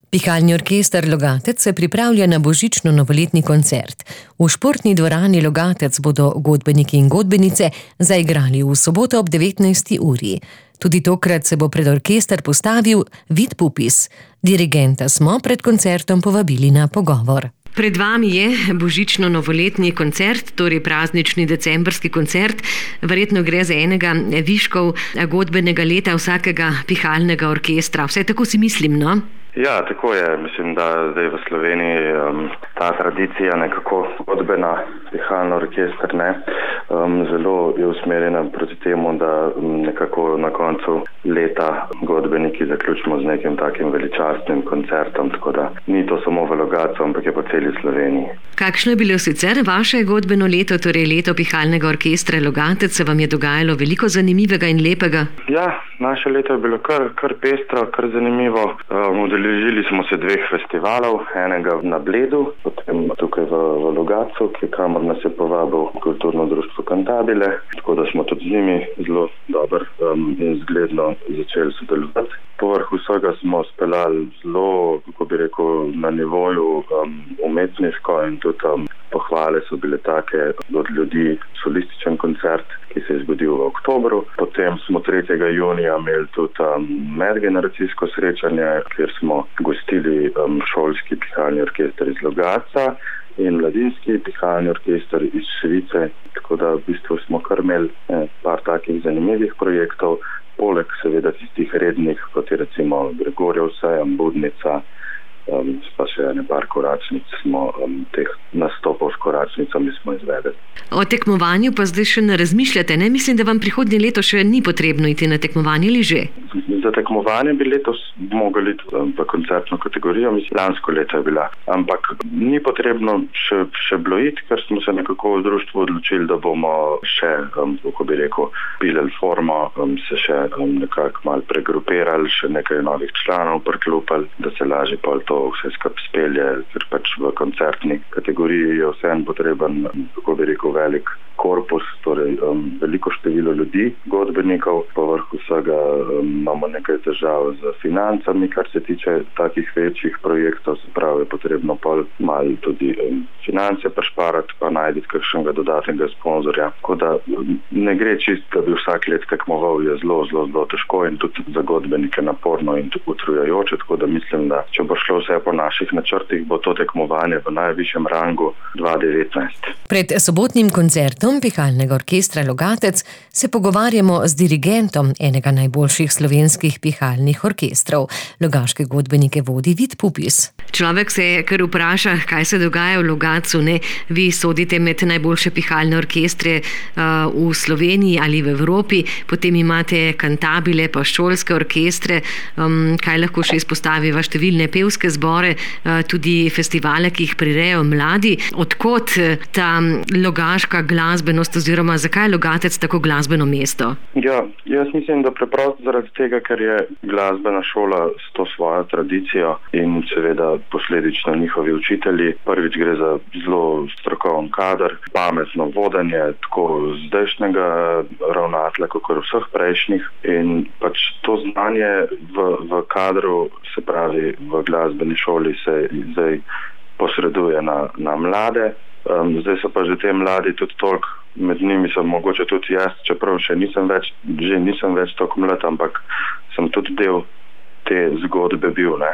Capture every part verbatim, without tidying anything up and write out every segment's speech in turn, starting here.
Pihalni orkester Logatec se pripravlja na božično-novoletni koncert. V športni dvorani Logatec bodo godbeniki in godbenice zaigrali v soboto ob devetnajsti uri. Tudi tokrat se bo pred orkester postavil Vid Pupis. Dirigenta smo pred koncertom povabili na pogovor. Pred vami je božično-novoletni koncert, torej praznični decembrski koncert. Verjetno gre za enega viškov godbenega leta vsakega pihalnega orkestra. Vse tako si mislim, no? Ja, tako je. Mislim, da zdaj v Sloveniji um, ta tradicija nekako godbena, pihalni orkester, ne, um, zelo je usmerjena proti temu, da um, nekako na koncu leta godbeniki zaključimo z nekim takim veličastnim koncertom, tako da ni to samo v Logatcu, ampak je po celi Sloveniji. Kakšno je bilo sicer vaše godbeno leto, torej leto pihalnega orkestra Logatec? Se vam je dogajalo veliko zanimivega in lepega? Ja, naše leto je bilo kar, kar pestro, kar zanimivo. Um, Udeležili smo se dveh festivalov, enega na Bledu, potem tukaj v, v Logatcu, kamor nas je povabil kulturno društvo Cantabile, tako da smo tudi z njimi zelo dobro um, in zgledno začeli sodelovati. Povrh vsega smo speljali zelo, kako bi rekel, na nivoju um, umetniško in tudi um, pohvale so bile take od ljudi, solističen koncert, ki se je zgodil v oktobru. Potem smo tretjega junija imeli tudi um, medgeneracijsko srečanje, kjer smo gostili um, šolski pihalni orkester iz Logatca in mladinski pihalni orkester iz Švice, tako da v bistvu smo kar imeli eh, par takih zanimivih projektov, poleg seveda tistih rednih, kot je recimo Gregorjev sejem, Budnica, Um, pa še ene par koračnic smo, um, teh nastopov s koračnicami smo izvedeli. O tekmovanju pa zdaj še ne razmišljate, ne? Mislim, da vam prihodnje leto še ni potrebno iti na tekmovanje, ali že? Za tekmovanje bi letos mogli iti v koncertno kategorijo, mislim, lansko leto je bila. Ampak ni potrebno še, še bilo iti, ker smo se nekako v društvu odločili, da bomo še, um, kako bi rekel, pileli formo, um, se še um, nekako malo pregrupirali, še nekaj novih članov priklupali, da se lažje pol to vse skupaj spelje, ker pač v koncertni kategoriji je vseeno potreben, kako bi rekel, velik korpus, torej um, veliko število ljudi, godbenikov, povrh vsega um, imamo nekaj težav z financami, kar se tiče takih večjih projektov, se pravi, je potrebno pol malo tudi um, finance prešparati, pa najti kakšnega dodatnega sponzorja. Tako da um, ne gre čisto, da bi vsak let tekmoval, je zelo, zelo, zelo težko in tudi za godbenike naporno in utrujajoče, tako da mislim, da če bo šlo vse po naših načrtih, bo to tekmovanje v najvišjem rangu dva tisoč devetnajst. Pred sobotnim koncertom pihalnega orkestra Logatec se pogovarjamo z dirigentom enega najboljših slovenskih pihalnih orkestrov. Logaške godbenike vodi Vid Pupis. Človek se kar vpraša, kaj se dogaja v Logatcu, ne? Vi sodite med najboljše pihalne orkestre uh, v Sloveniji ali v Evropi, potem imate Cantabile pa šolske orkestre, um, kaj lahko še izpostaviva, številne pevske zbore, uh, tudi festivale, ki jih prirejajo mladi. Odkot ta logaška glasbenost oziroma zakaj je Logatec tako glasbeno mesto? Ja, jaz mislim, da preprosto zaradi tega, ker je glasbena šola s to svojo tradicijo in seveda posledično njihovi učitelji. Prvič gre za zelo strokoven kader, pametno vodenje, tako zdajšnjega ravnatelja, kakor vseh prejšnjih, in pač to znanje v, v kadru, se pravi v glasbeni šoli, se zdaj posreduje na, na mlade. Um, zdaj so pa že te mladi tudi toliko, med njimi sem mogoče tudi jaz, čeprav še nisem več, že nisem več toliko mlad, ampak sem tudi del te zgodbe bil, ne.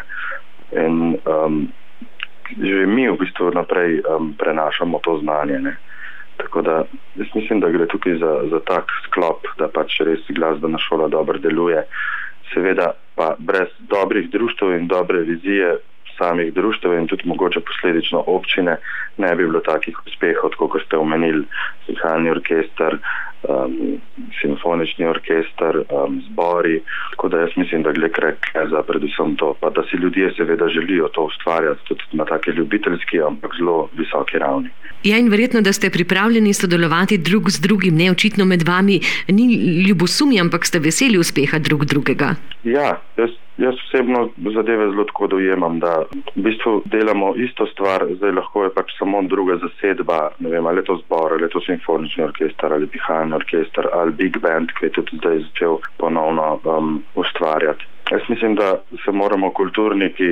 In um, že mi v bistvu naprej um, prenašamo to znanje, ne. Tako da jaz mislim, da gre tukaj za, za tak sklop, da pač res glasbena šola dobro deluje. Seveda pa brez dobrih društev in dobre vizije samih društev in tudi mogoče posledično občine ne bi bilo takih uspehov, tako kot ste omenili, pihalni orkester, um, simfonični orkester, um, zbori, tako da jaz mislim, da gre krek za predvsem to, pa da si ljudje seveda želijo to ustvarjati tudi na take ljubiteljski, ampak zelo visoki ravni. Ja, in verjetno, da ste pripravljeni sodelovati drug z drugim, ne, očitno med vami ni ljubosumje, ampak ste veseli uspeha drug drugega. Ja, jaz Jaz osebno zadeve zelo tako dojemam, da v bistvu delamo isto stvar, zdaj lahko je pač samo druga zasedba, ne vem, ali je to zbor, ali je to simfonični orkester, ali pihalni orkester, ali big band, ki je tudi zdaj začel ponovno um, ustvarjati. Jaz mislim, da se moramo kulturniki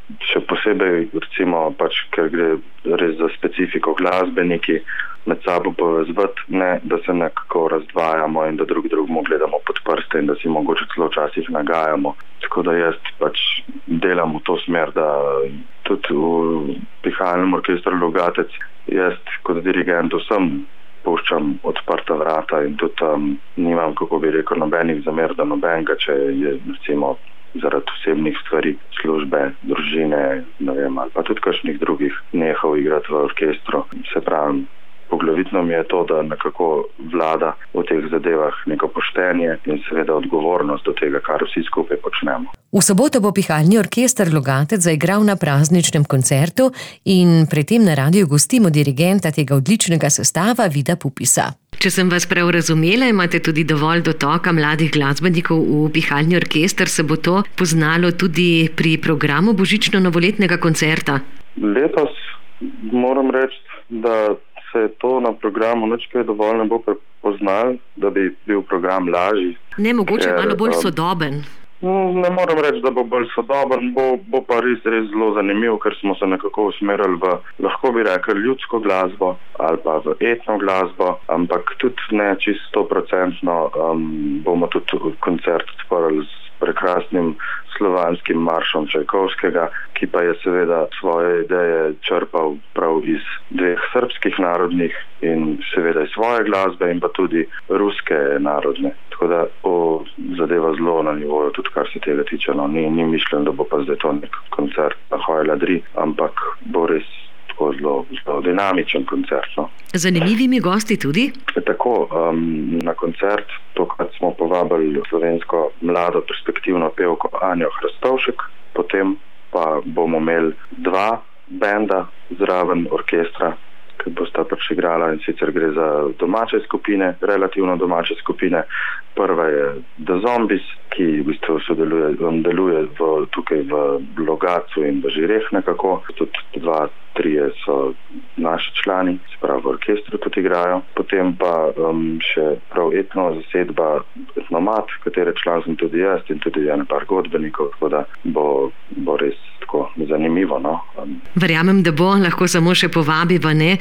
še posebej recimo pač, ker gre res za specifiko glasbeniki, med sabo povezvati, ne da se nekako razdvajamo in da drug drugemu gledamo pod prste in da si mogoče celo včasih nagajamo. Tako da jaz pač delam v to smer, da tudi v pihalnem orkestru Logatec jaz kot dirigent vsem puščam odprta vrata in tudi um, nimam, kako bi rekel, nobenih zamer, da nobenega, če je recimo zaradi osebnih stvari, službe, družine, ne vem, ali pa tudi kakšnih drugih nehal igrati v orkestru. Se pravi, poglavitno mi je to, da nekako vlada v teh zadevah neko poštenje in seveda odgovornost do tega, kar vsi skupaj počnemo. V soboto bo pihalni orkester Logatec zaigral na prazničnem koncertu in pri tem na radiu gostimo dirigenta tega odličnega sestava Vida Pupisa. Če sem vas prav razumela, imate tudi dovolj dotoka mladih glasbenikov v pihalni orkester, se bo to poznalo tudi pri programu božično-novoletnega koncerta? Letos moram reči, da se to na programu nič kaj dovolj ne bo prepoznal, da bi bil program lažji. Ne, mogoče ker, malo bolj sodoben. Ne moram reči, da bo bolj sodoben, bo, bo pa res, res zelo zanimiv, ker smo se nekako usmerili v, lahko bi rekel, ljudsko glasbo ali pa v etno glasbo, ampak tudi ne čisto stoprocentno um, bomo tudi koncert odprli s prekrasnim slovanskim maršom Čajkovskega, ki pa je seveda svoje ideje črpal prav iz dveh srbskih narodnih in seveda iz svoje glasbe in pa tudi ruske narodne. Tako da bo zadeva zelo na nivoju, tudi kar se tega tiče. No, ni, ni mišljen, da bo pa zdaj to nek koncert na Hoj Ladri, ampak bo res tako zelo, zelo dinamičen koncert. No. Zanimivimi gosti tudi? Tako, um, na koncert tokrat smo povabili slovensko mlado perspektivno pevko Anjo Hrastovšek, potem pa bomo imeli dva benda zraven orkestra, ki bosta pač igrala, in sicer gre za domače skupine, relativno domače skupine. Prva je The Zombies, ki v bistvu sodeluje, deluje v, tukaj v Logatcu in v Žireh nekako. Tudi dva, trije so naši člani, se pravi v orkestru tudi igrajo. Potem pa um, še prav etno zasedba Etnomat, katere član sem tudi jaz in tudi ene par godbenikov, tako da bo, bo res tako zanimivo. No? Um. Verjamem, da bo, lahko samo še povabiva ne,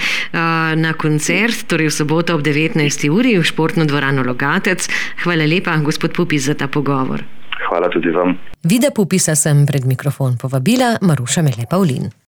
na koncert, torej v soboto ob devetnajsti uri v športno dvorano Logatec. Hvala lepa, gospod Pupis, za ta pogovor. Hvala tudi vam. Vida Pupisa sem pred mikrofon povabila, Maruša Mele Pavlin.